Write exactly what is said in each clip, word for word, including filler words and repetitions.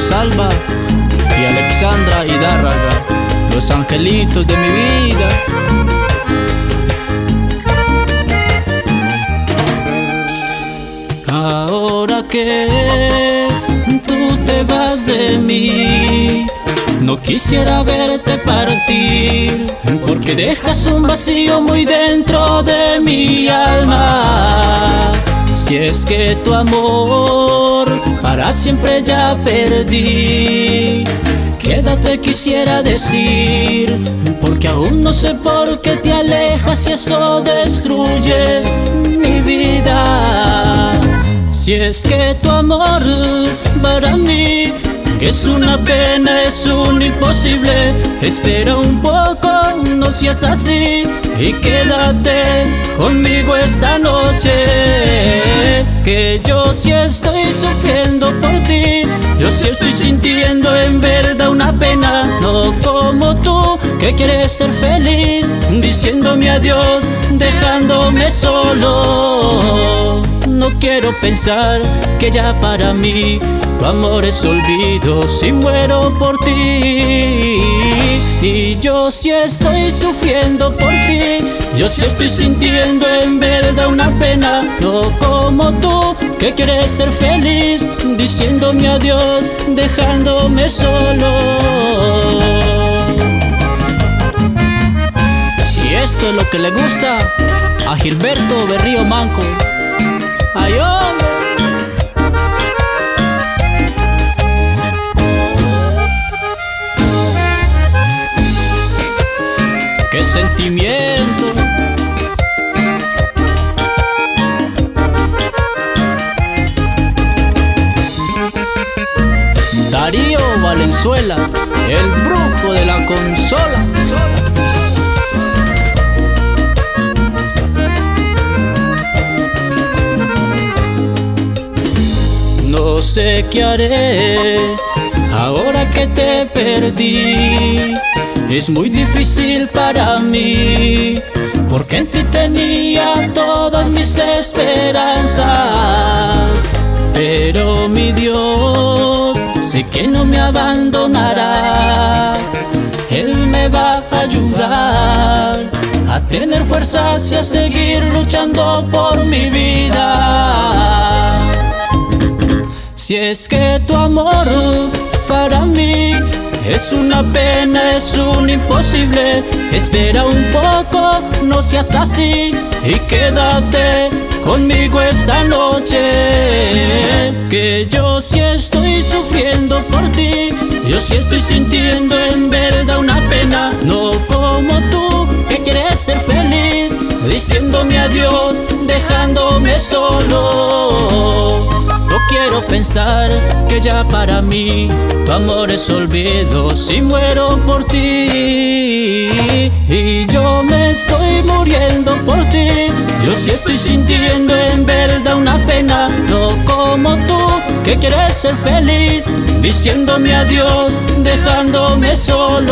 Rosalba y Alexandra Hidárraga, los angelitos de mi vida. Ahora que tú te vas de mí, no quisiera verte partir, porque dejas un vacío muy dentro de mi alma. Si es que tu amor para siempre ya perdí, quédate quisiera decir, porque aún no sé por qué te alejas y eso destruye mi vida. Si es que tu amor para mí, que es una pena, es un imposible, espera un poco, no seas así y quédate conmigo esta noche, que yo sí estoy sufriendo por ti, yo sí estoy sintiendo en verdad una pena, no como tú que quieres ser feliz, diciéndome adiós, dejándome solo. No quiero pensar que ya para mí tu amor es olvido si muero por ti. Y yo sí estoy sufriendo por ti, yo sí estoy sintiendo en verdad una pena, no como tú que quieres ser feliz, diciéndome adiós, dejándome solo. Y esto es lo que le gusta a Gilberto Berrío Manco. ¡Ay, hombre! ¡Qué sentimiento! Darío Valenzuela, el brujo de la consola. No sé qué haré ahora que te perdí, es muy difícil para mí, porque en ti tenía todas mis esperanzas. Pero mi Dios, sé que no me abandonará, Él me va a ayudar a tener fuerzas y a seguir luchando por mi vida. Si es que tu amor para mí es una pena, es un imposible, espera un poco, no seas así y quédate conmigo esta noche, que yo sí estoy sufriendo por ti, yo sí estoy sintiendo en verdad una pena, no como tú que quieres ser feliz, diciéndome adiós, dejándome solo. No quiero pensar que ya para mí tu amor es olvido si muero por ti. Y yo me estoy muriendo por ti, yo sí estoy sintiendo en verdad una pena, no como tú que quieres ser feliz, diciéndome adiós, dejándome solo.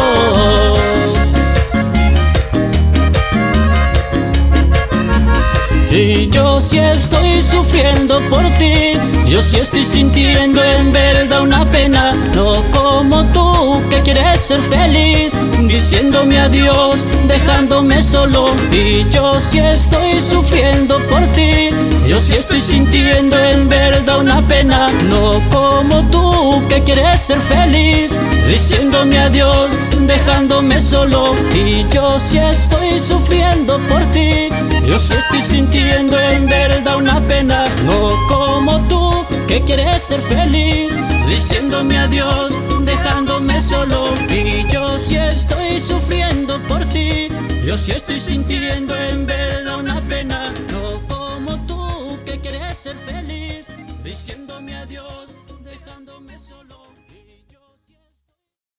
Y yo sí estoy sufriendo por ti, yo sí estoy sintiendo en verdad una pena, no como tú que quieres ser feliz, diciéndome adiós, dejándome solo. Y yo sí estoy sufriendo por ti, yo sí estoy sintiendo en verdad una pena, no como tú que quieres ser feliz, diciéndome adiós, dejándome solo. Y yo sí estoy sufriendo por ti, yo sí estoy sintiendo en verdad una pena, no como tú que quieres ser feliz, diciéndome adiós, dejándome solo. Y yo sí estoy sufriendo por ti, yo sí estoy sintiendo en verdad una pena, no como tú que quieres ser feliz, diciéndome adiós, dejándome solo.